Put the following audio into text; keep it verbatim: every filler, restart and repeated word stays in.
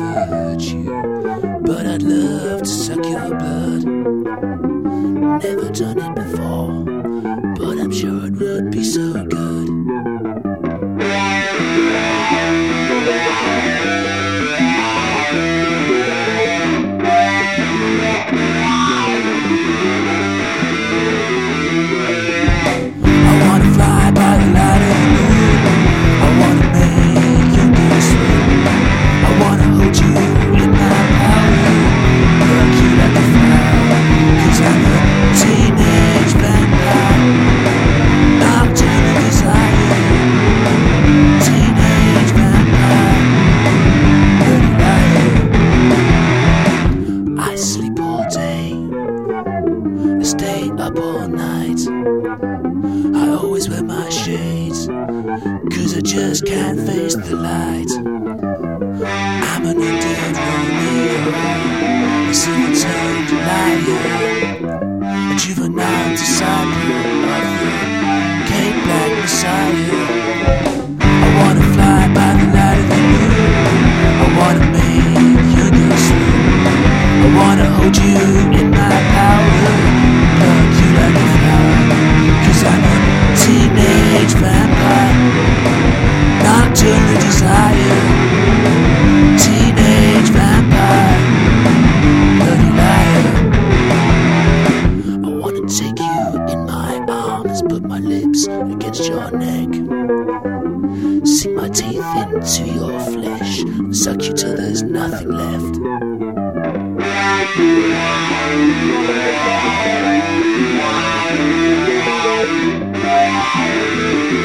never hurt you, but I'd love to suck your blood. Never done it before, but I'm sure it would be so good. I wanna fly by the light of the moon. I wanna make you go swim. I wanna hold you in my power, rock you like a flower, 'cause I'm a teenage vampire, nocturnal desire. Teenage vampire, dirty liar. I sleep all day, I stay up all night. I always wear my shades, 'cause I just can't face the light. I'm an undead Romeo, a silver-tongued liar, a juvenile disciple of the Cape Black Messiah. I wanna fly by the light of the moon. I wanna make you go swim. I wanna hold you in my power, pluck you like a flower, 'cause I'm a teenage vampire, nocturnal desire. Teenage vampire, bloody liar. I wanna take you in my arms, put my lips against your neck, sink my teeth into your flesh, and suck you till there's nothing left. Thank you.